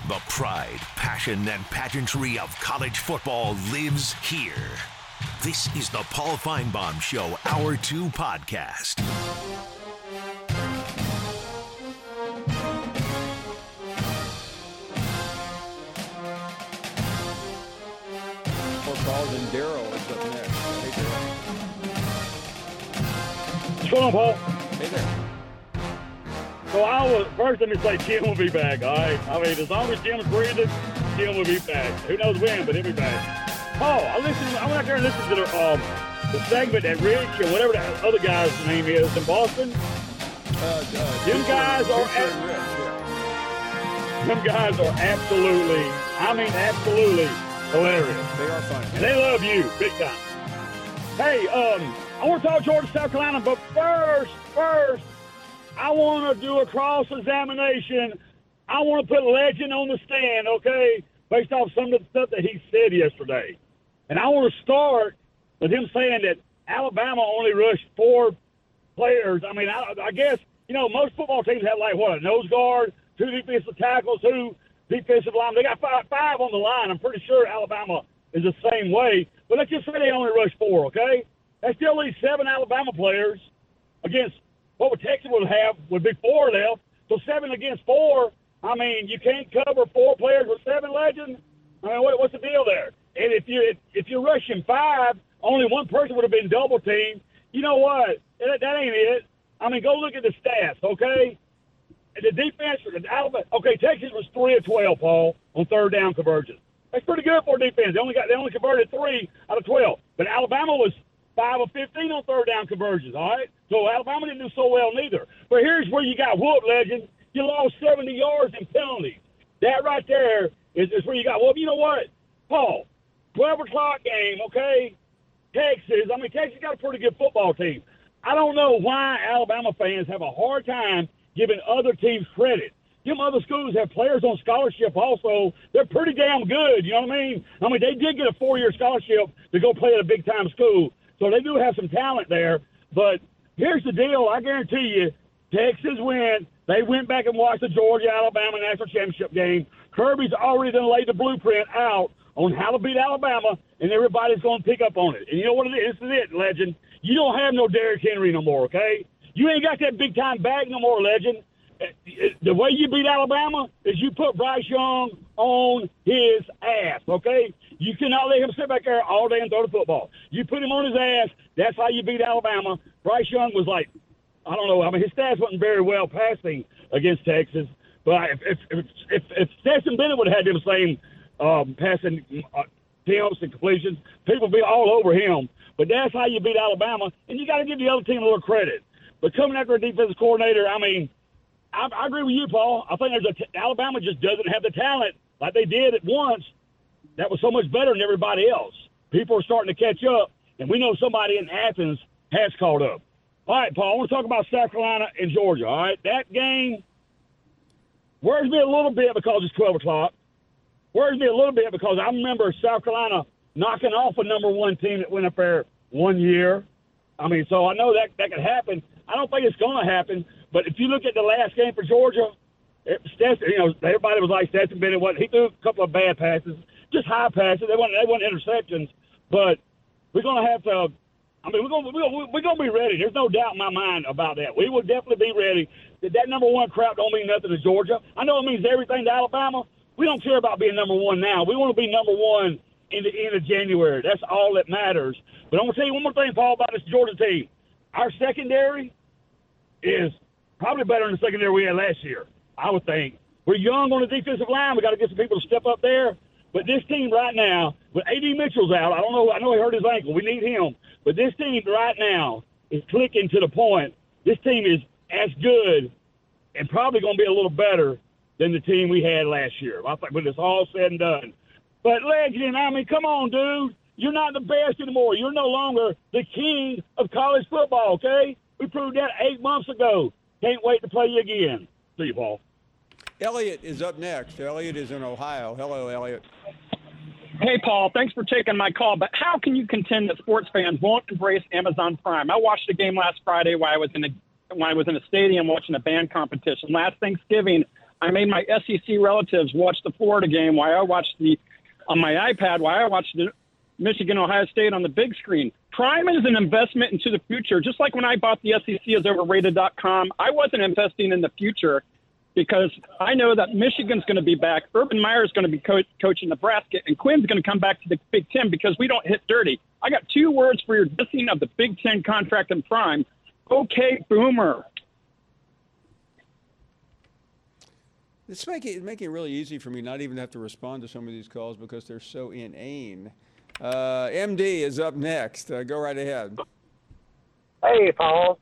The pride, passion, and pageantry of college football lives here. This is the Paul Finebaum Show, Hour 2 podcast. Balls and Daryl is up next. Hey, Daryl. What's going on, Paul? Hey there. So first let me say Jim will be back, all right? I mean, as long as Jim's breathing, Jim will be back. Who knows when, but he'll be back. Paul, I went out there and listened to the segment that Rich or whatever that other guy's name is in Boston. Them guys are absolutely, absolutely hilarious. They are funny. And they love you, big time. Hey, I want to talk Georgia, South Carolina, but first, I want to do a cross-examination. I want to put Legend on the stand, okay, based off some of the stuff that he said yesterday. And I want to start with him saying that Alabama only rushed 4 players. I mean, I guess, most football teams have, a nose guard, 2 defensive tackles, 2 defensive linemen. They got five on the line. I'm pretty sure Alabama is the same way. But let's just say they only rushed 4, okay? That still leaves 7 Alabama players against what Texas would be 4 left. So 7 against 4. I mean, you can't cover 4 players with 7 Legends. I mean, what's the deal there? And if you're rushing 5, only one person would have been double teamed. You know what? That ain't it. I mean, go look at the stats, okay? The defense for Alabama. Okay, Texas was 3 of 12, Paul, on third down conversions. That's pretty good for defense. They only converted 3 out of 12. But Alabama was 5 of 15 on third down conversions. All right, so Alabama didn't do so well neither. But here's where you got whooped, Legend. You lost 70 yards in penalties. That right there is where you got whooped. You know what, Paul? 12 o'clock game, okay? Texas. I mean, Texas got a pretty good football team. I don't know why Alabama fans have a hard time giving other teams credit. Them other schools have players on scholarship also. They're pretty damn good, you know what I mean? I mean, they did get a 4-year scholarship to go play at a big-time school, so they do have some talent there. But here's the deal. I guarantee you, Texas win. They went back and watched the Georgia-Alabama national championship game. Kirby's already done laid the blueprint out on how to beat Alabama, and everybody's going to pick up on it. And you know what it is? This is it, Legend. You don't have no Derrick Henry no more, okay? You ain't got that big-time bag no more, Legend. The way you beat Alabama is you put Bryce Young on his ass, okay? You cannot let him sit back there all day and throw the football. You put him on his ass, that's how you beat Alabama. Bryce Young was like, I don't know, I mean, his stats wasn't very well passing against Texas. But if Stetson Bennett would have had them same passing attempts and completions, people would be all over him. But that's how you beat Alabama, and you got to give the other team a little credit. But coming after a defensive coordinator, I mean, I agree with you, Paul. I think Alabama just doesn't have the talent like they did at once that was so much better than everybody else. People are starting to catch up, and we know somebody in Athens has caught up. All right, Paul, I want to talk about South Carolina and Georgia, all right? That game worries me a little bit because it's 12 o'clock. Worries me a little bit because I remember South Carolina knocking off a number 1 team that went up there one year. I mean, so I know that could happen. I don't think it's going to happen. But if you look at the last game for Georgia, everybody was like Stetson Bennett. He threw a couple of bad passes, just high passes. They weren't interceptions. But we're going to have to. I mean, we're going to be ready. There's no doubt in my mind about that. We will definitely be ready. That number 1 crap don't mean nothing to Georgia. I know it means everything to Alabama. We don't care about being number 1 now. We want to be number 1 in the end of January. That's all that matters. But I'm going to tell you one more thing, Paul, about this Georgia team. Our secondary is probably better than the secondary we had last year, I would think. We're young on the defensive line. We got to get some people to step up there. But this team right now, with A.D. Mitchell's out, I know he hurt his ankle. We need him. But this team right now is clicking to the point. This team is as good and probably going to be a little better than the team we had last year. I think when it's all said and done. But, Legend, I mean, come on, dude. You're not the best anymore. You're no longer the king of college football, okay? We proved that 8 months ago. Can't wait to play you again. See you, Paul. Elliot is up next. Elliot is in Ohio. Hello, Elliot. Hey, Paul. Thanks for taking my call. But how can you contend that sports fans won't embrace Amazon Prime? I watched a game last Friday while I was in a stadium watching a band competition. Last Thanksgiving, I made my SEC relatives watch the Florida game while I watched on my iPad while I watched the Michigan-Ohio State on the big screen. Prime is an investment into the future. Just like when I bought the SEC as overrated.com, I wasn't investing in the future because I know that Michigan's going to be back. Urban Meyer is going to be coaching Nebraska, and Quinn's going to come back to the Big Ten because we don't hit dirty. I got 2 words for your dissing of the Big Ten contract and Prime. Okay, boomer. It's making it really easy for me not even to have to respond to some of these calls because they're so inane. MD is up next. Go right ahead. Hey, Paul.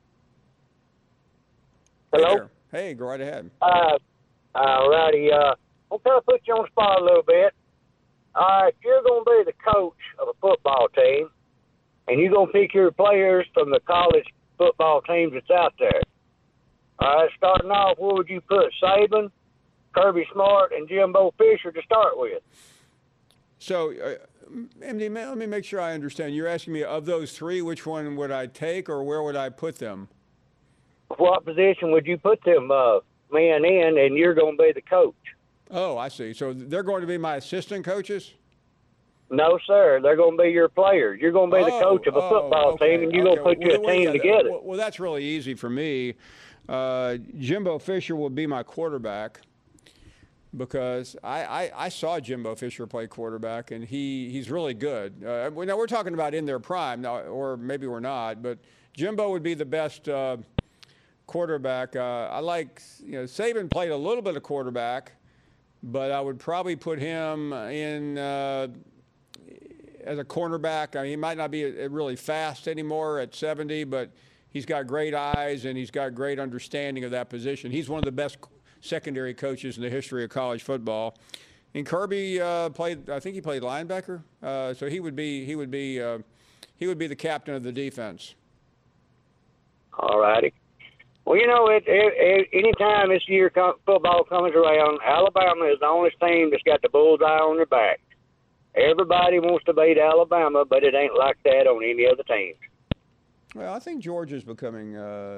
Hello? Hey, go right ahead. All righty. I'm going to put you on the spot a little bit. All right, you're going to be the coach of a football team, and you're going to pick your players from the college football teams that's out there. All right, starting off, where would you put Saban, Kirby Smart, and Jimbo Fisher to start with? So, MD, let me make sure I understand. You're asking me, of those 3, which one would I take or where would I put them? What position would you put them men in, and you're going to be the coach? Oh, I see. So they're going to be my assistant coaches? No, sir. They're going to be your players. You're going to be the coach of a football team, and you're going to put your team together. Well, that's really easy for me. Jimbo Fisher will be my quarterback because I saw Jimbo Fisher play quarterback, and he's really good. Now, we're talking about in their prime, now, or maybe we're not, but Jimbo would be the best quarterback. I like, Saban played a little bit of quarterback, but I would probably put him in as a cornerback. I mean, he might not be really fast anymore at 70, but he's got great eyes and he's got great understanding of that position. He's one of the best secondary coaches in the history of college football. And Kirby played. I think he played linebacker, so he would be the captain of the defense. All righty. Well, anytime this year football comes around, Alabama is the only team that's got the bullseye on their back. Everybody wants to beat Alabama, but it ain't like that on any other team. Well, I think Georgia's becoming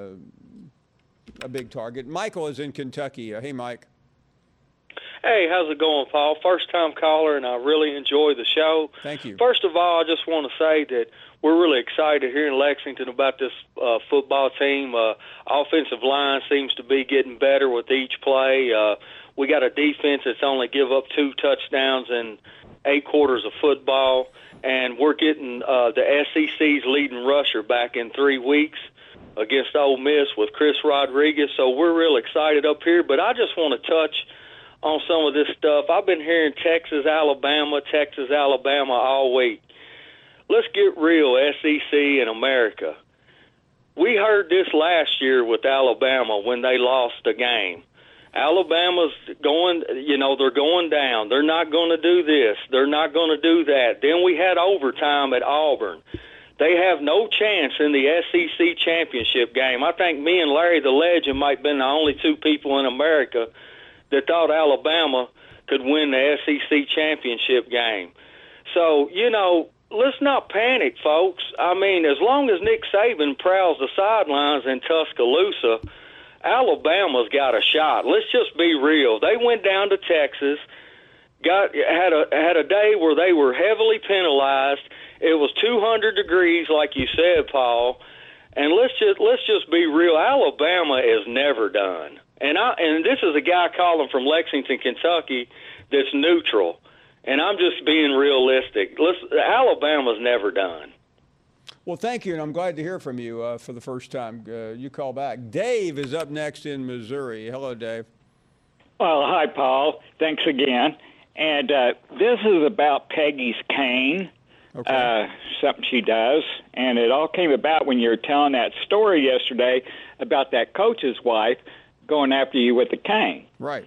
a big target. Michael is in Kentucky. Hey, Mike. Hey, how's it going, Paul? First-time caller, and I really enjoy the show. Thank you. First of all, I just want to say that we're really excited here in Lexington about this football team. Offensive line seems to be getting better with each play. We got a defense that's only give up 2 touchdowns in 8 quarters of football, and we're getting the SEC's leading rusher back in 3 weeks against Ole Miss with Chris Rodriguez. So we're real excited up here. But I just want to touch on some of this stuff. I've been hearing Texas, Alabama all week. Let's get real, SEC and America. We heard this last year with Alabama when they lost a game. Alabama's going, they're going down. They're not going to do this. They're not going to do that. Then we had overtime at Auburn. They have no chance in the SEC championship game. I think me and Larry the Legend might have been the only 2 people in America that thought Alabama could win the SEC championship game. So, let's not panic, folks. I mean, as long as Nick Saban prowls the sidelines in Tuscaloosa, Alabama's got a shot. Let's just be real. They went down to Texas, had a day where they were heavily penalized. It was 200 degrees, like you said, Paul. And let's just be real. Alabama is never done. And this is a guy calling from Lexington, Kentucky, that's neutral. And I'm just being realistic. Alabama's never done. Well, thank you, and I'm glad to hear from you for the first time. You call back. Dave is up next in Missouri. Hello, Dave. Well, hi, Paul. Thanks again. And this is about Peggy's cane, something she does. And it all came about when you were telling that story yesterday about that coach's wife going after you with the cane. Right.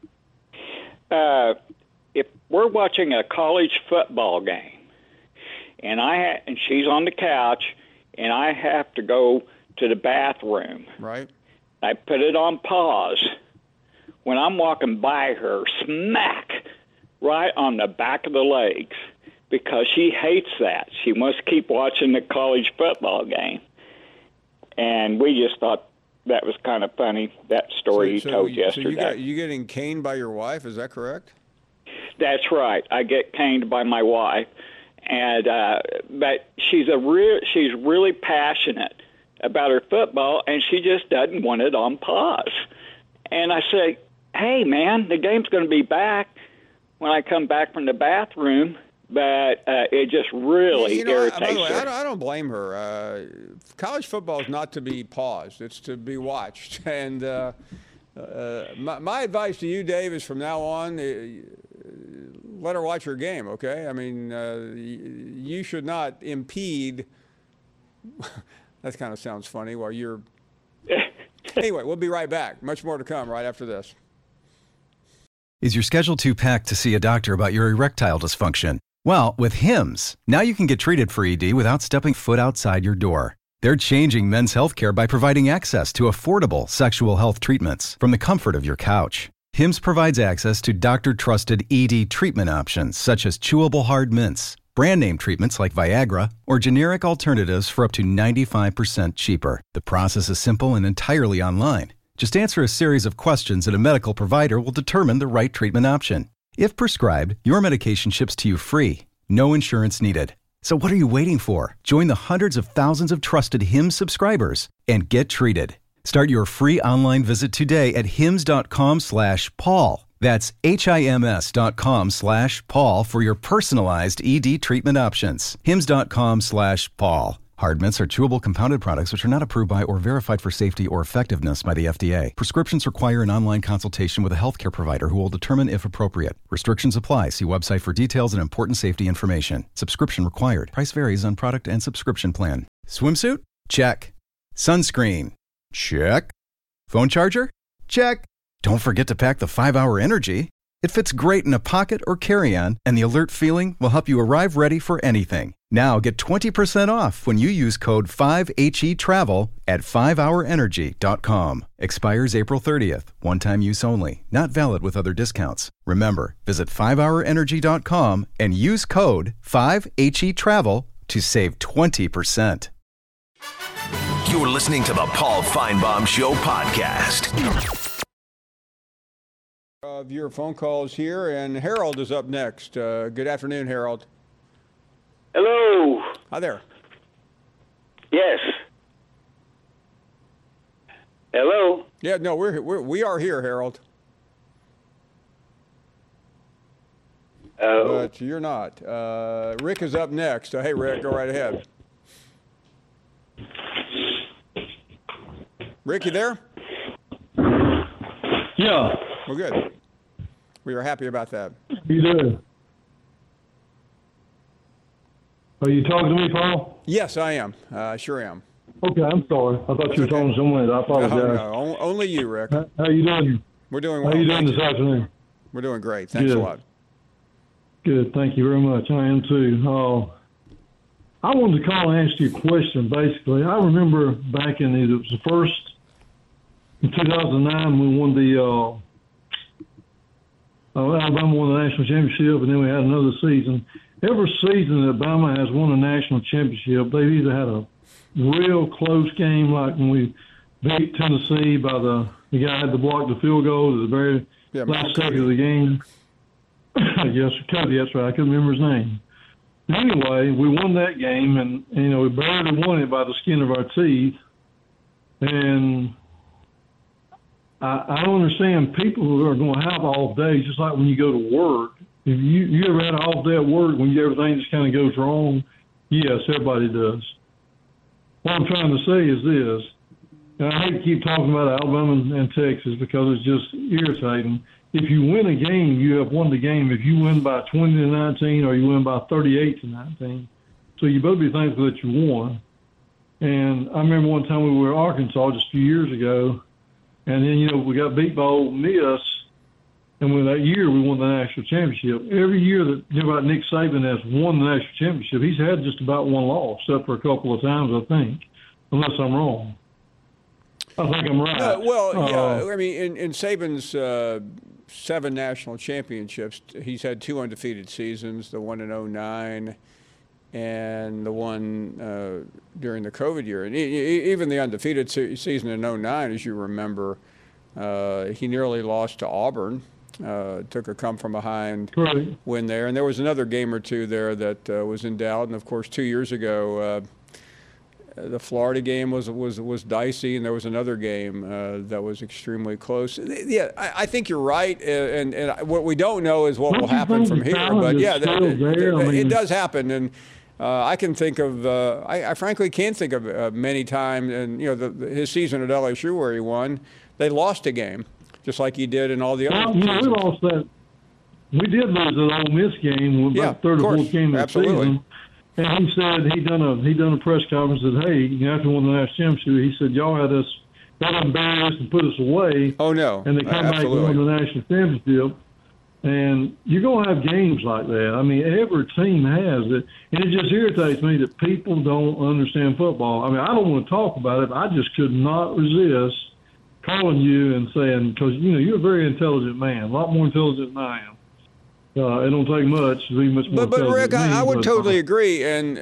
If we're watching a college football game, and she's on the couch, and I have to go to the bathroom. Right. I put it on pause. When I'm walking by her, smack right on the back of the legs, because she hates that. She wants to keep watching the college football game. And we just thought that was kind of funny, that story you told yesterday. So you getting caned by your wife, is that correct? That's right. I get caned by my wife, and but she's really passionate about her football, and she just doesn't want it on pause. And I say, hey, man, the game's going to be back when I come back from the bathroom, but it just really irritates by the way, her. I don't blame her. College football is not to be paused. It's to be watched. And my advice to you, Dave, is from now on, let her watch her game, okay? I mean, you should not impede. That kind of sounds funny while you're. Anyway, we'll be right back. Much more to come right after this. Is your schedule too packed to see a doctor about your erectile dysfunction? Well, with Hims, now you can get treated for ED without stepping foot outside your door. They're changing men's healthcare by providing access to affordable sexual health treatments from the comfort of your couch. Hims provides access to doctor-trusted ED treatment options such as chewable hard mints, brand name treatments like Viagra, or generic alternatives for up to 95% cheaper. The process is simple and entirely online. Just answer a series of questions and a medical provider will determine the right treatment option. If prescribed, your medication ships to you free. No insurance needed. So what are you waiting for? Join the hundreds of thousands of trusted Hims subscribers and get treated. Start your free online visit today at hims.com/Paul. That's HIMS.com/Paul for your personalized ED treatment options. hims.com/Paul. Hard mints are chewable compounded products which are not approved by or verified for safety or effectiveness by the FDA. Prescriptions require an online consultation with a healthcare provider who will determine if appropriate. Restrictions apply. See website for details and important safety information. Subscription required. Price varies on product and subscription plan. Swimsuit? Check. Sunscreen? Check. Phone charger? Check. Don't forget to pack the 5-Hour Energy. It fits great in a pocket or carry-on, and the alert feeling will help you arrive ready for anything. Now get 20% off when you use code 5HETRAVEL at 5hourenergy.com. Expires April 30th. One-time use only. Not valid with other discounts. Remember, visit 5hourenergy.com and use code 5HETRAVEL to save 20%. You're listening to the Paul Feinbaum Show podcast. Of your phone calls here, and Harold is up next. Good afternoon, Harold. Hello. Hi there. Yes. Hello. Yeah, no, we are here, Harold. Oh. But you're not. Rick is up next. Hey, Rick, go right ahead. Rick, you there? Yeah. Well, good. We are happy about that. You do. Are you talking to me, Paul? Yes, I am. Sure am. Okay, I'm sorry. I thought you were talking to someone. I apologize. No, only you, Rick. How you doing? We're doing well. How you doing this afternoon? We're doing great. Thanks a lot. Good. Thank you very much. I am too. I wanted to call and ask you a question, basically. I remember back in it was the first, in 2009, we won the Alabama won the national championship, and then we had another season. Every season that Alabama has won a national championship, they've either had a real close game, like when we beat Tennessee by the guy had to block the field goal at the very last second of the game. Yes, Cody, that's right. I couldn't remember his name. Anyway, we won that game, and we barely won it by the skin of our teeth. And I don't understand people who are going to have off days, just like when you go to work. If you ever had an off day at work when everything just kind of goes wrong? Yes, everybody does. What I'm trying to say is this, and I hate to keep talking about Alabama and Texas because it's just irritating. If you win a game, you have won the game. If you win by 20-19 or you win by 38-19, so you better be thankful that you won. And I remember one time we were in Arkansas just a few years ago, and then, we got beat by Ole Miss, and that year we won the national championship. Every year that Nick Saban has won the national championship, he's had just about one loss, except for a couple of times, I think, unless I'm wrong. I think I'm right. Yeah. I mean, in Saban's 7 national championships, he's had 2 undefeated seasons, the one in 2009. and the one during the COVID year. And even the undefeated season in 2009, as you remember, he nearly lost to Auburn. Took a come-from-behind win there. And there was another game or two there that was in doubt. And, of course, 2 years ago, the Florida game was dicey, and there was another game that was extremely close. Yeah, I think you're right. And what we don't know is what will happen from here. But, yeah, it does happen. And I can think of I frankly can't think of many times. And, his season at LSU where he won, they lost a game. Just like he did in all the other seasons. We lost that. We did lose that Ole Miss game, about third or fourth game of the season. And he said he done a press conference that, hey, after one of the national championship, he said y'all had us, y'all embarrassed and put us away. Oh no! And they come back and won the national championship. And you're gonna have games like that. I mean, every team has it, and it just irritates me that people don't understand football. I mean, I don't want to talk about it, but I just could not resist calling you and saying, because, you're a very intelligent man, a lot more intelligent than I am. It don't take much to be much more But Rick, than I would totally agree. And,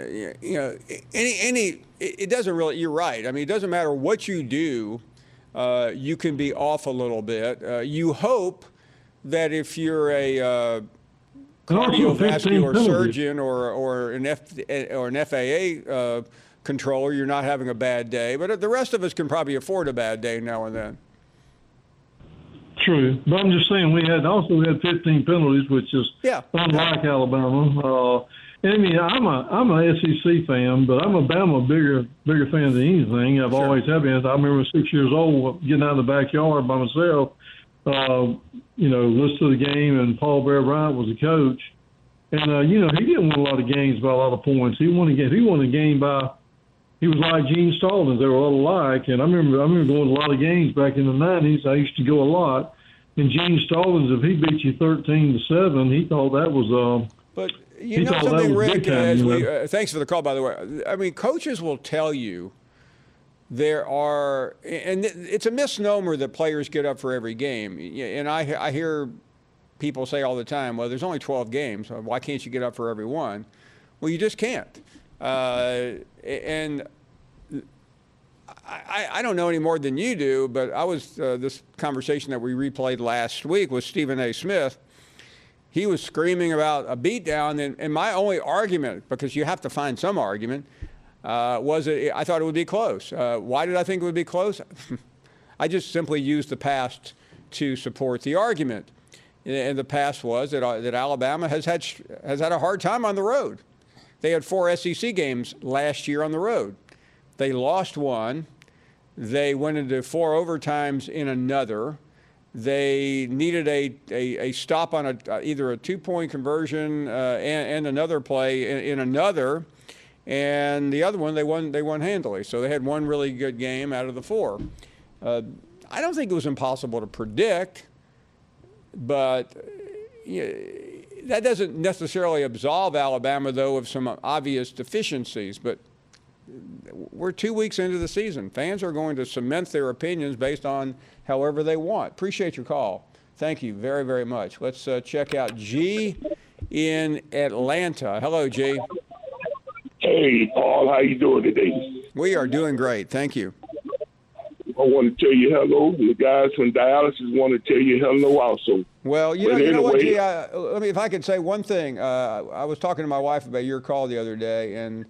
it doesn't really, you're right. I mean, it doesn't matter what you do, you can be off a little bit. You hope that if you're a cardiovascular surgeon or an FAA controller, you're not having a bad day, but the rest of us can probably afford a bad day now and then. True, but I'm just saying we had 15 penalties, which is unlike Alabama. I mean, I'm a SEC fan, but I'm a Bama bigger fan than anything. I've always have been. I remember 6 years old getting out in the backyard by myself, listen to the game, and Paul Bear Bryant was the coach, and he didn't win a lot of games by a lot of points. He won a game by. He was like Gene Stallings. They were all alike. And I remember going to a lot of games back in the 90s. I used to go a lot. And Gene Stallings, if he beat you 13-7, he thought that was But you know something, Rick, thanks for the call, by the way. I mean, coaches will tell you there are, and it's a misnomer that players get up for every game. And I hear people say all the time, well, there's only 12 games. Why can't you get up for every one? Well, you just can't. And I don't know any more than you do, but I was this conversation that we replayed last week with Stephen A. Smith. He was screaming about a beatdown, and my only argument, because you have to find some argument, was that I thought it would be close. Why did I think it would be close? I just simply used the past to support the argument. And the past was that Alabama has had a hard time on the road. They had 4 SEC games last year on the road. They lost one. They went into 4 overtimes in another. They needed a stop on either a 2-point conversion and another play in another, and the other one they won handily. So they had one really good game out of the 4. I don't think it was impossible to predict, but that doesn't necessarily absolve Alabama, though, of some obvious deficiencies. But we're 2 weeks into the season. Fans are going to cement their opinions based on however they want. Appreciate your call. Thank you very, very much. Let's check out G in Atlanta. Hello, G. Hey, Paul. How you doing today? We are doing great. Thank you. I want to tell you hello. The guys from dialysis want to tell you hello also. Well, you know what, G? Let me, if I could say one thing. I was talking to my wife about your call the other day, and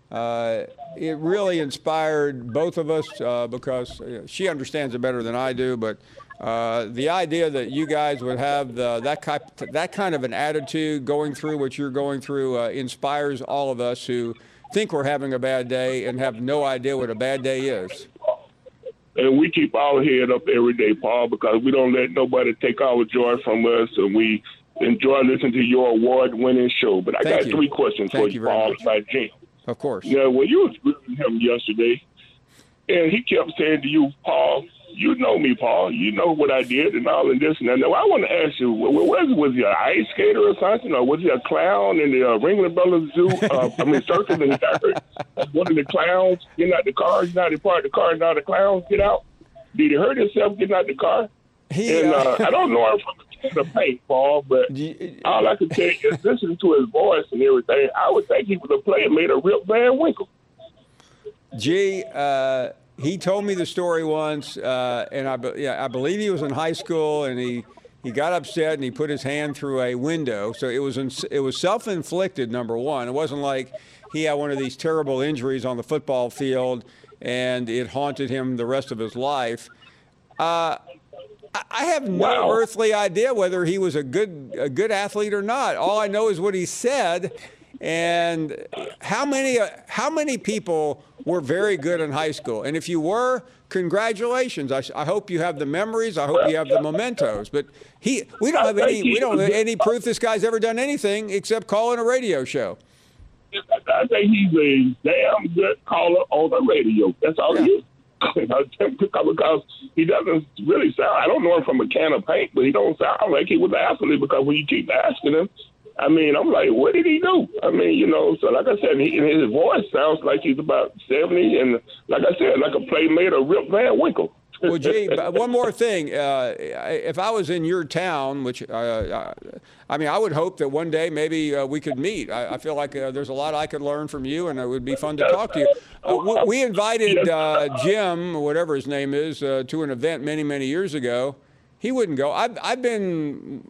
it really inspired both of us because she understands it better than I do. But the idea that you guys would have that kind of an attitude going through what you're going through inspires all of us who think we're having a bad day and have no idea what a bad day is. And we keep our head up every day, Paul, because we don't let nobody take our joy from us, and we enjoy listening to your award-winning show. But I got 3 questions for you, Paul, about James. Of course. Yeah, well, you was with him yesterday, and he kept saying to you, Paul, you know me, Paul. You know what I did and all and this and that. Now, I want to ask you, was he an ice skater or something, or was he a clown in the Ringling Brothers Zoo? Circus, and one of the clowns getting out the car, he's not part of the car, and now the clowns get out? Did he hurt himself getting out the car? I don't know him from the paint, Paul, but all I can tell you is listening to his voice and everything, I would think he was a player made of Rip Van Winkle. Gee, he told me the story once, and I believe he was in high school, and he got upset and he put his hand through a window. So it was self-inflicted, number one. It wasn't like he had one of these terrible injuries on the football field and it haunted him the rest of his life. I have no earthly idea whether he was a good athlete or not. All I know is what he said. And how many people were very good in high school? And if you were, congratulations. I hope you have the memories. I hope you have the mementos. But we don't have any proof this guy's ever done anything except call in a radio show. I think he's a damn good caller on the radio. That's all he is. Because he doesn't really sound, I don't know him from a can of paint, but he don't sound like he was an athlete, because when you keep asking him, I mean, I'm like, what did he do? I mean, so like I said, his voice sounds like he's about 70, and like I said, like a playmate of Rip Van Winkle. Well, gee, one more thing. If I was in your town, which, I would hope that one day maybe we could meet. I feel like there's a lot I could learn from you, and it would be fun to talk to you. We invited Jim, whatever his name is, to an event many, many years ago. He wouldn't go. I've been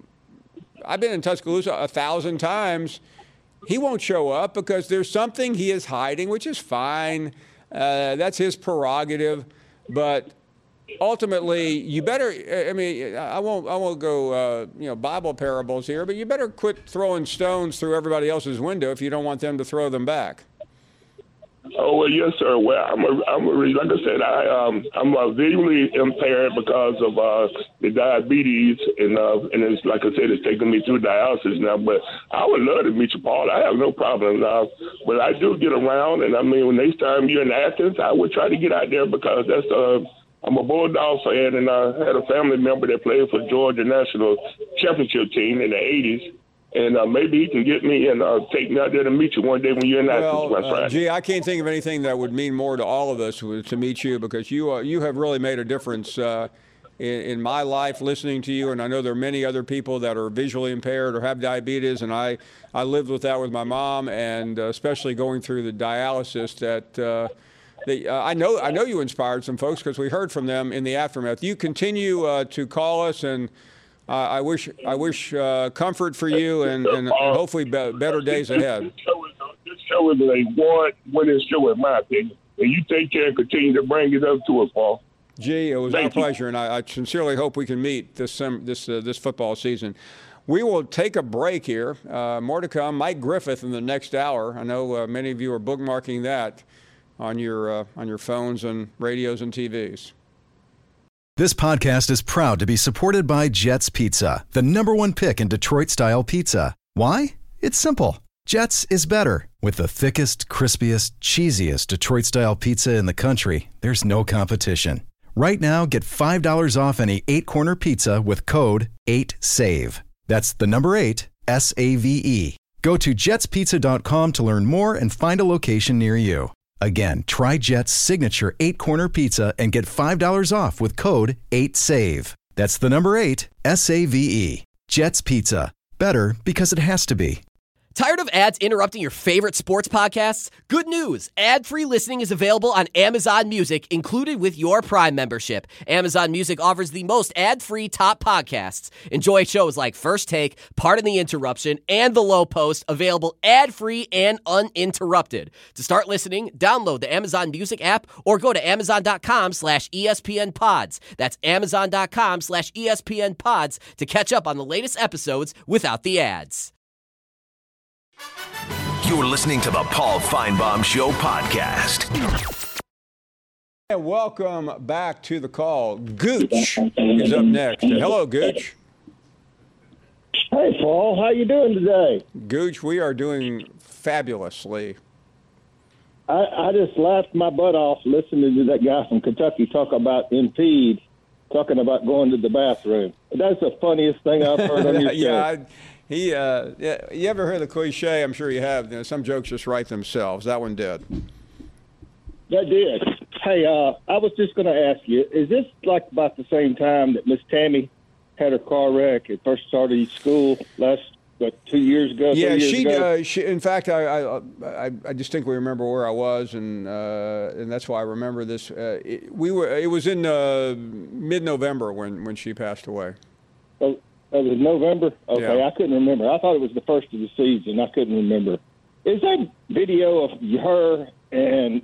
in Tuscaloosa 1,000 times. He won't show up because there's something he is hiding, which is fine. That's his prerogative. But ultimately, you better. I mean, I won't go Bible parables here, but you better quit throwing stones through everybody else's window if you don't want them to throw them back. Oh, well, yes, sir. Well, like I said, I'm visually impaired because of the diabetes, and it's like I said, it's taking me through dialysis now. But I would love to meet you, Paul. I have no problem. But I do get around, and I mean, when next time you're in Athens, I would try to get out there because that's I'm a Bulldog fan, and I had a family member that played for Georgia National Championship team in the 80s. And maybe he can get me and take me out there to meet you one day when you're in Athens, my friend. Gee, I can't think of anything that would mean more to all of us to meet you, because you have really made a difference in my life listening to you. And I know there are many other people that are visually impaired or have diabetes, and I lived with that with my mom, and especially going through the dialysis that I know you inspired some folks because we heard from them in the aftermath. You continue to call us, and I wish comfort for you and hopefully better days ahead. This show is a one-winning show, in my opinion. And you take care and continue to bring it up to us, Paul. Gee, it was our pleasure, and I sincerely hope we can meet this football season. We will take a break here. More to come. Mike Griffith in the next hour. I know many of you are bookmarking that on your phones and radios and TVs. This podcast is proud to be supported by Jets Pizza, the #1 pick in Detroit-style pizza. Why? It's simple. Jets is better. With the thickest, crispiest, cheesiest Detroit-style pizza in the country, there's no competition. Right now, get $5 off any 8-corner pizza with code 8SAVE. That's the number 8, SAVE. Go to jetspizza.com to learn more and find a location near you. Again, try Jet's signature 8-corner pizza and get $5 off with code 8SAVE. That's the number 8, SAVE. Jet's Pizza. Better because it has to be. Tired of ads interrupting your favorite sports podcasts? Good news! Ad-free listening is available on Amazon Music, included with your Prime membership. Amazon Music offers the most ad-free top podcasts. Enjoy shows like First Take, Pardon the Interruption, and The Low Post, available ad-free and uninterrupted. To start listening, download the Amazon Music app or go to amazon.com/ESPNpods. That's amazon.com/ESPNpods to catch up on the latest episodes without the ads. You're listening to the Paul Feinbaum Show podcast. And welcome back to the call. Gooch is up next. Hello, Gooch. Hey, Paul. How you doing today? Gooch, we are doing fabulously. I just laughed my butt off listening to that guy from Kentucky talk about Impede, talking about going to the bathroom. That's the funniest thing I've heard on your show. You ever heard the cliche? I'm sure you have. Some jokes just write themselves. That one did. That did. Hey, I was just going to ask you, is this like about the same time that Miss Tammy had her car wreck at first started school last 2 years ago. Yeah, 3 years ago. she. In fact, I distinctly remember where I was, and that's why I remember this. It was in mid-November when she passed away. Oh, it was November. Okay, Yeah. I couldn't remember. I thought it was the first of the season. I couldn't remember. Is that video of her and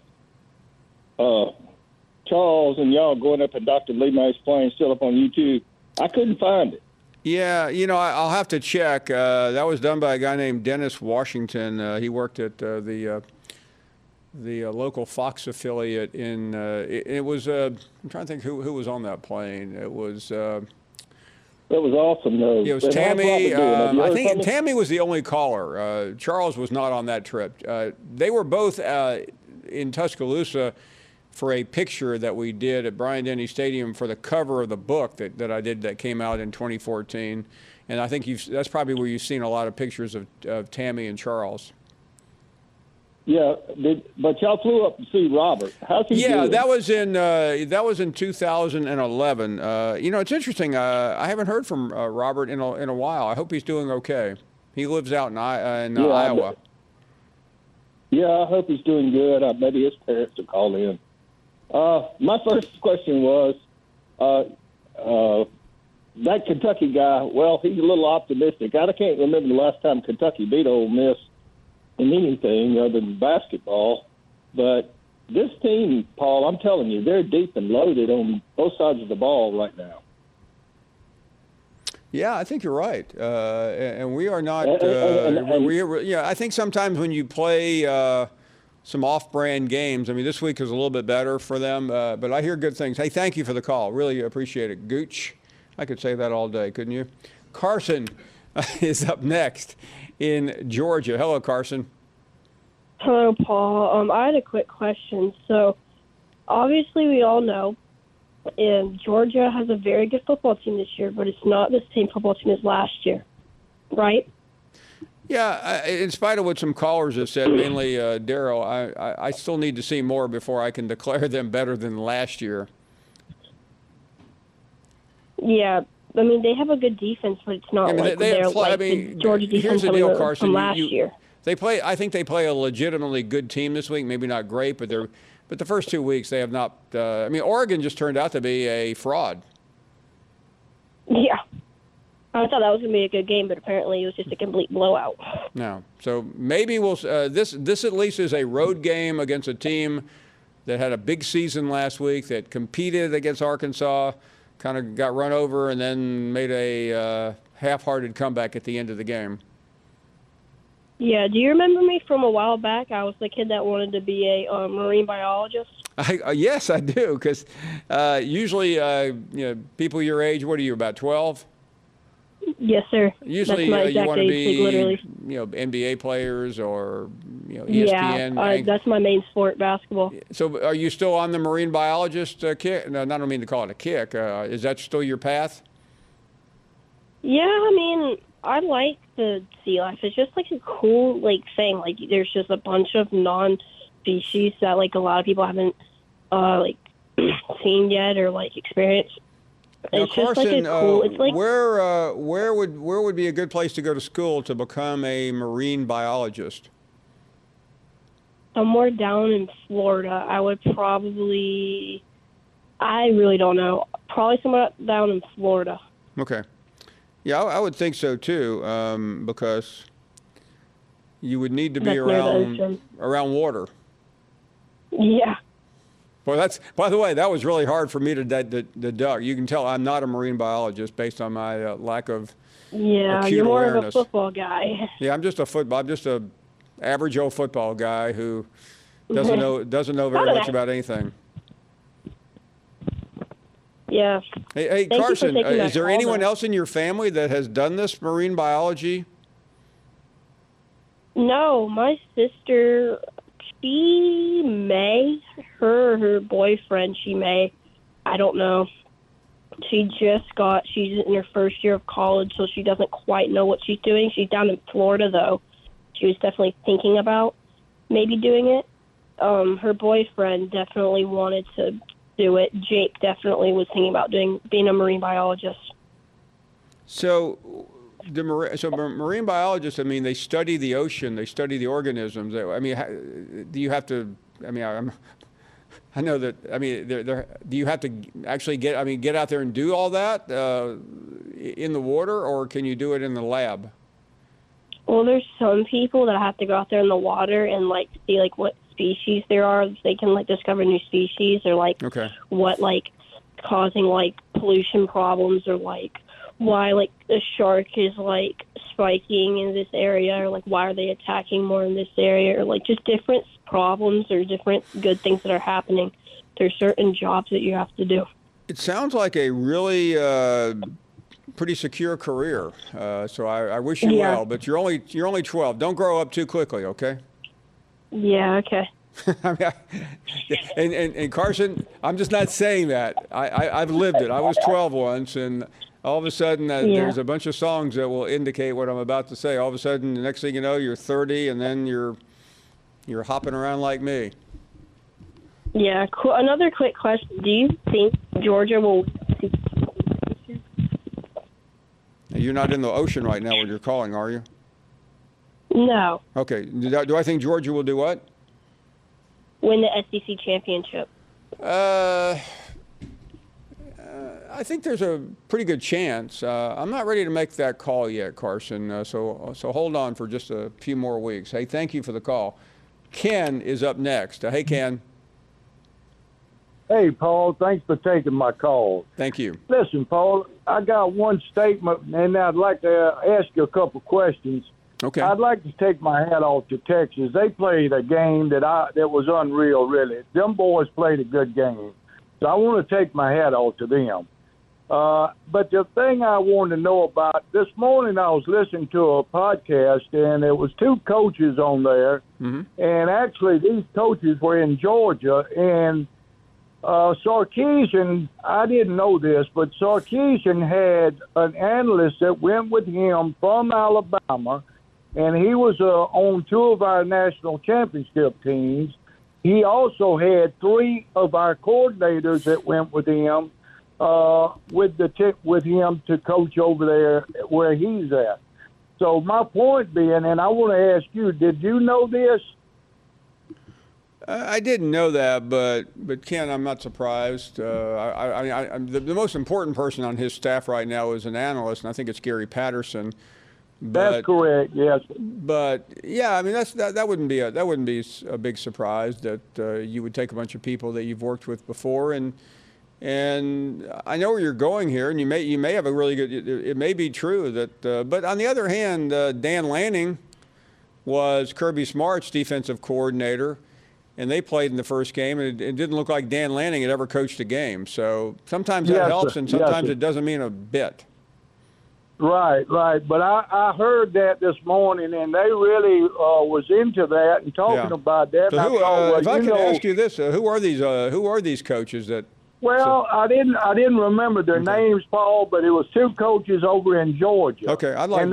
Charles and y'all going up in Dr. Lemay's plane still up on YouTube? I couldn't find it. Yeah, I'll have to check. That was done by a guy named Dennis Washington. He worked at the local Fox affiliate in. It was. I'm trying to think who was on that plane. It was. That was awesome, though. It was And how's Tammy. Robert doing? Have you I heard think from him? Tammy was the only caller. Charles was not on that trip. They were both in Tuscaloosa for a picture that we did at Bryant-Denny Stadium for the cover of the book that I did that came out in 2014. And I think that's probably where you've seen a lot of pictures of Tammy and Charles. Yeah, but y'all flew up to see Robert. How's he doing? Yeah, that was in 2011. It's interesting. I haven't heard from Robert in a while. I hope he's doing okay. He lives out in Iowa. Yeah, I hope he's doing good. Maybe his parents will call in. My first question was, that Kentucky guy, well, he's a little optimistic. I can't remember the last time Kentucky beat Ole Miss in anything other than basketball. But this team, Paul, I'm telling you, they're deep and loaded on both sides of the ball right now. Yeah, I think you're right, and we are not. I think sometimes when you play some off-brand games, I mean, this week is a little bit better for them, but I hear good things. Hey, thank you for the call. Really appreciate it, Gooch. I could say that all day, couldn't you? Carson is up next in Georgia. Hello, Carson. Hello, Paul. I had a quick question. So, obviously, we all know. And Georgia has a very good football team this year, but it's not the same football team as last year, right? Yeah, in spite of what some callers have said, mainly Darryl, I still need to see more before I can declare them better than last year. Yeah, I mean, they have a good defense, but it's not the Georgia defense from last year. I think they play a legitimately good team this week. Maybe not great, but the first 2 weeks they have not. Oregon just turned out to be a fraud. Yeah, I thought that was going to be a good game, but apparently it was just a complete blowout. No, so maybe we'll. This at least is a road game against a team that had a big season last week, that competed against Arkansas, kind of got run over, and then made a half-hearted comeback at the end of the game. Yeah, do you remember me from a while back? I was the kid that wanted to be a marine biologist. Yes, I do, because usually, people your age, what are you, about 12? Yes, sir. Usually, that's my you want to be, literally. NBA players or, ESPN. Yeah, that's my main sport, basketball. So, are you still on the marine biologist kick? No, I don't mean to call it a kick. Is that still your path? Yeah, I mean, I like the sea life. It's just like a cool thing. Like there's just a bunch of non-species that a lot of people haven't seen yet or experienced. Now, It's Carson, just a cool. It's where would be a good place to go to school to become a marine biologist? somewhere down in Florida. I would probably. I really don't know. Probably somewhere down in Florida. Okay. Yeah, I would think so too, because you would need to be around water. Yeah. Well, by the way, that was really hard for me to deduct. You can tell I'm not a marine biologist based on my lack of acute you're more awareness. of a football guy. Yeah, I'm just a average old football guy who doesn't know very much about anything. Yeah. Hey, Carson, is there anyone else in your family that has done this marine biology? No, my sister, she may. Her boyfriend, she may. I don't know. She's in her first year of college, so she doesn't quite know what she's doing. She's down in Florida, though. She was definitely thinking about maybe doing it. Her boyfriend definitely wanted to do it. Jake definitely was thinking about being a marine biologist. So marine biologists, I mean, they study the ocean, they study the organisms. I mean, do you have to? I mean, I know that. I mean, do you have to actually get out there and do all that in the water, or can you do it in the lab? Well, there's some people that have to go out there in the water and like see like what species there are. They can like discover new species, or like what like causing like pollution problems, or like why like a shark is like spiking in this area, or like why are they attacking more in this area, or like just different problems or different good things that are happening. There's certain jobs that you have to do. It sounds like a really pretty secure career. So I wish you well, but you're only 12. Don't grow up too quickly, okay? Yeah, okay. and Carson, I'm just not saying that. I've lived it. I was 12 once, and all of a sudden there's a bunch of songs that will indicate what I'm about to say. All of a sudden, the next thing you know, you're 30, and then you're hopping around like me. Yeah. Cool. Another quick question: do you think Georgia will? You're not in the ocean right now when you're calling, are you? No. Okay. Do I think Georgia will do what? Win the SEC championship. I think there's a pretty good chance. I'm not ready to make that call yet, Carson. So hold on for just a few more weeks. Hey, thank you for the call. Ken is up next. Hey, Ken. Hey, Paul. Thanks for taking my call. Thank you. Listen, Paul, I got one statement, and I'd like to ask you a couple questions. Okay. I'd like to take my hat off to Texas. They played a game that was unreal, really. Them boys played a good game. So I want to take my hat off to them. But the thing I wanted to know about, this morning I was listening to a podcast, and there was two coaches on there. Mm-hmm. And actually these coaches were in Georgia. And Sarkisian, I didn't know this, but Sarkisian had an analyst that went with him from Alabama, and he was on two of our national championship teams. He also had three of our coordinators that went with him, with him to coach over there where he's at. So my point being, and I want to ask you, did you know this? I didn't know that, but Ken, I'm not surprised. The most important person on his staff right now is an analyst, and I think it's Gary Patterson. That's correct. Yes. But yeah, I mean that wouldn't be a big surprise that you would take a bunch of people that you've worked with before, and I know where you're going here, and you may have a really good. It may be true that, but on the other hand, Dan Lanning was Kirby Smart's defensive coordinator, and they played in the first game, and it didn't look like Dan Lanning had ever coached a game. So sometimes that helps, and sometimes it doesn't mean a bit. Right. But I heard that this morning, and they really was into that and talking about that. So if I can ask you this, who are these coaches that? Well, I didn't remember their names, Paul, but it was two coaches over in Georgia. Okay, I always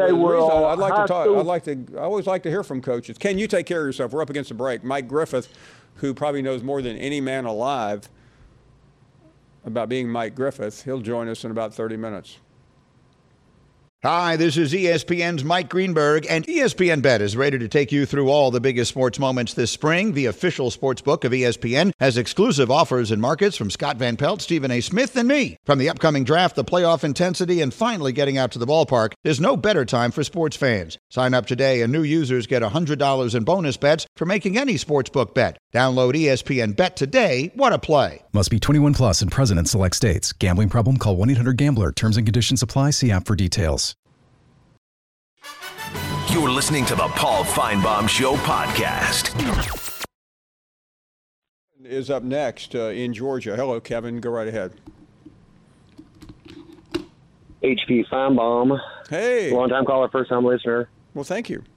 like to hear from coaches. Ken, you take care of yourself. We're up against the break. Mike Griffith, who probably knows more than any man alive about being Mike Griffith, he'll join us in about 30 minutes. Hi, this is ESPN's Mike Greenberg, and ESPN Bet is ready to take you through all the biggest sports moments this spring. The official sports book of ESPN has exclusive offers and markets from Scott Van Pelt, Stephen A. Smith, and me. From the upcoming draft, the playoff intensity, and finally getting out to the ballpark, there's no better time for sports fans. Sign up today, and new users get $100 in bonus bets for making any sportsbook bet. Download ESPN Bet today. What a play. Must be 21 plus and present in select states. Gambling problem? Call 1-800-GAMBLER. Terms and conditions apply. See app for details. You're listening to the Paul Feinbaum Show podcast. Is up next in Georgia. Hello, Kevin. Go right ahead. HP Feinbaum. Hey. Long-time caller, first-time listener. Well, thank you.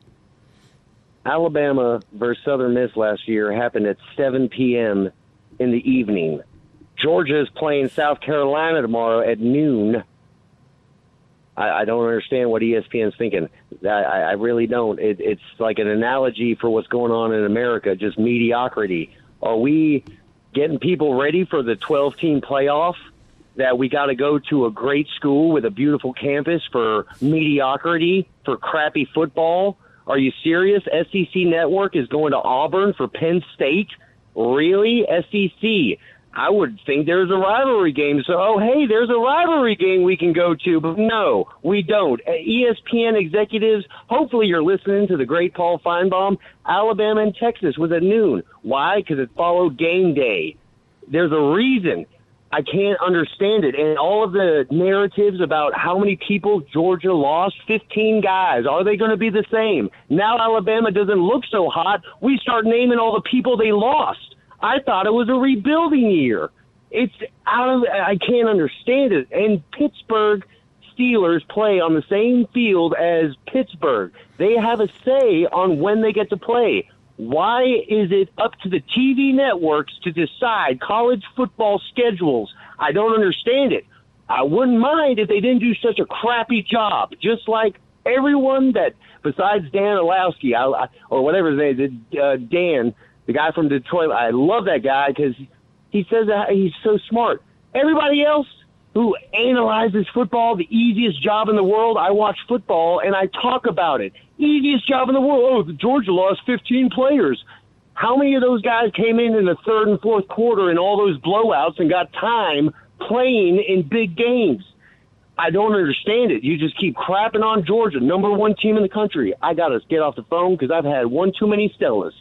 Alabama versus Southern Miss last year happened at 7 p.m. in the evening. Georgia is playing South Carolina tomorrow at noon. I don't understand what ESPN's thinking. I really don't. It's like an analogy for what's going on in America, just mediocrity. Are we getting people ready for the 12-team playoff? that we got to go to a great school with a beautiful campus for mediocrity, for crappy football? Are you serious? SEC Network is going to Auburn for Penn State? Really? SEC. I would think there's a rivalry game. So, there's a rivalry game we can go to. But no, we don't. ESPN executives, hopefully you're listening to the great Paul Feinbaum. Alabama and Texas was at noon. Why? Because it followed game day. There's a reason. I can't understand it. And all of the narratives about how many people Georgia lost, 15 guys, are they going to be the same? Now Alabama doesn't look so hot. We start naming all the people they lost. I thought it was a rebuilding year. I can't understand it. And Pittsburgh Steelers play on the same field as Pittsburgh. They have a say on when they get to play. Why is it up to the TV networks to decide college football schedules? I don't understand it. I wouldn't mind if they didn't do such a crappy job, just like everyone that, besides Dan Orlovsky, or whatever his name is, Dan, the guy from Detroit. I love that guy because he says that he's so smart. Everybody else who analyzes football, the easiest job in the world, I watch football and I talk about it. Easiest job in the world. Oh, Georgia lost 15 players. How many of those guys came in the third and fourth quarter in all those blowouts and got time playing in big games? I don't understand it. You just keep crapping on Georgia, number one team in the country. I got to get off the phone because I've had one too many Stellas.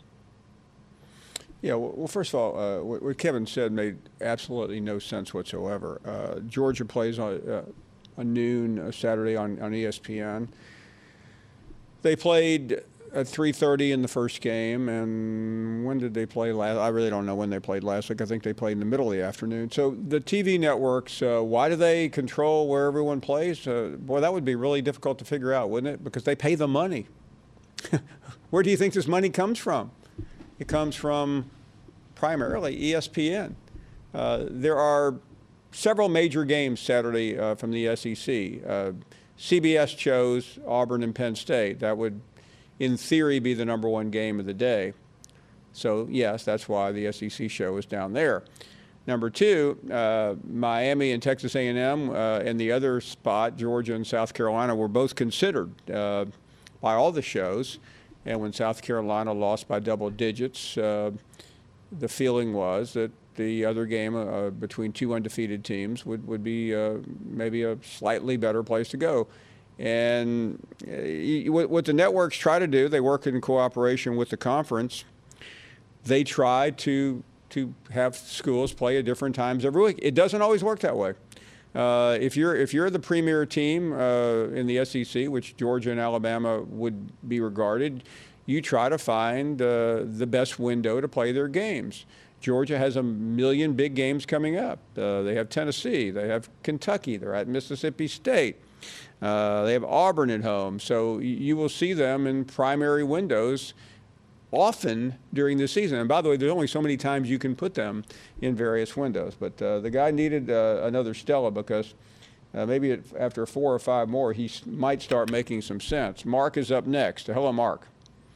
Yeah, well, first of all, what Kevin said made absolutely no sense whatsoever. Georgia plays on noon Saturday on ESPN. They played at 3:30 in the first game, and when did they play last? I really don't know when they played last week. I think they played in the middle of the afternoon. So the TV networks, why do they control where everyone plays? Boy, that would be really difficult to figure out, wouldn't it? Because they pay the money. Where do you think this money comes from? It comes from primarily ESPN. There are several major games Saturday from the SEC. CBS chose Auburn and Penn State. That would, in theory, be the number one game of the day. So, yes, that's why the SEC show is down there. Number two, Miami and Texas A&M, and the other spot, Georgia and South Carolina, were both considered by all the shows. And when South Carolina lost by double digits, the feeling was that the other game between two undefeated teams would be maybe a slightly better place to go. And what the networks try to do, they work in cooperation with the conference. They try to have schools play at different times every week. It doesn't always work that way. If you're the premier team in the SEC, which Georgia and Alabama would be regarded, you try to find the best window to play their games. Georgia has a million big games coming up. They have Tennessee. They have Kentucky. They're at Mississippi State. They have Auburn at home. So you will see them in primary windows often during the season. And by the way, there's only so many times you can put them in various windows. But the guy needed another Stella because maybe after 4 or 5 more, he might start making some sense. Mark is up next. Hello, Mark.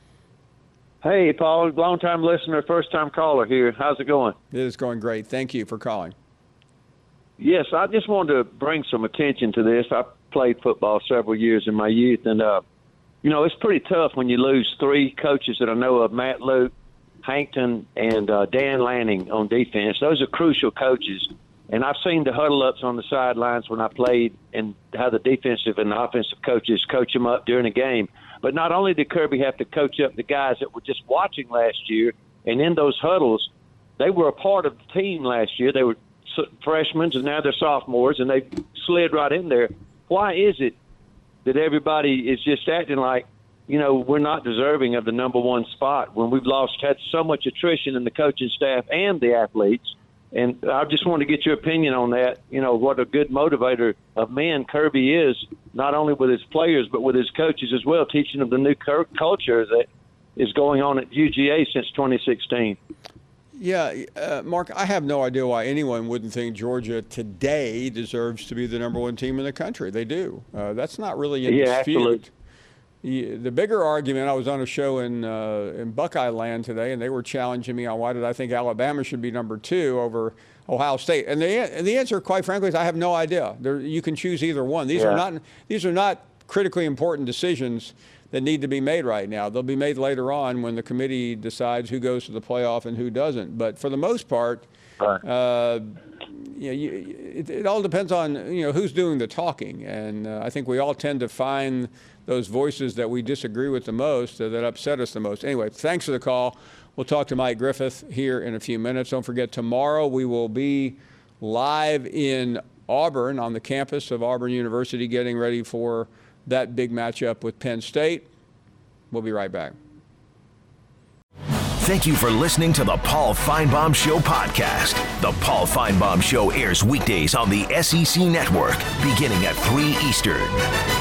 Hey, Paul, long-time listener, first-time caller here. How's it going? It is going great. Thank you for calling. Yes, I just wanted to bring some attention to this. I played football several years in my youth, and, it's pretty tough when you lose 3 coaches that I know of, Matt Luke, Hankton, and Dan Lanning on defense. Those are crucial coaches. And I've seen the huddle-ups on the sidelines when I played and how the defensive and the offensive coaches coach them up during the game. But not only did Kirby have to coach up the guys that were just watching last year, and in those huddles, they were a part of the team last year. They were freshmen, and now they're sophomores, and they slid right in there. Why is it that everybody is just acting like, we're not deserving of the number one spot when we've had so much attrition in the coaching staff and the athletes? And I just want to get your opinion on that, what a good motivator of men Kirby is, not only with his players but with his coaches as well, teaching them the new culture that is going on at UGA since 2016. Yeah, Mark, I have no idea why anyone wouldn't think Georgia today deserves to be the number one team in the country. They do. That's not really in dispute. Absolutely. The bigger argument, I was on a show in Buckeye Land today, and they were challenging me on why did I think Alabama should be number 2 over Ohio State. And the answer, quite frankly, is I have no idea. You can choose either one. These are not critically important decisions that need to be made right now. They'll be made later on when the committee decides who goes to the playoff and who doesn't. But for the most part, it all depends on who's doing the talking. And I think we all tend to find those voices that we disagree with the most, that upset us the most. Anyway, thanks for the call. We'll talk to Mike Griffith here in a few minutes. Don't forget, tomorrow we will be live in Auburn on the campus of Auburn University getting ready for that big matchup with Penn State. We'll be right back. Thank you for listening to the Paul Feinbaum Show podcast. The Paul Feinbaum Show airs weekdays on the SEC Network beginning at 3 Eastern.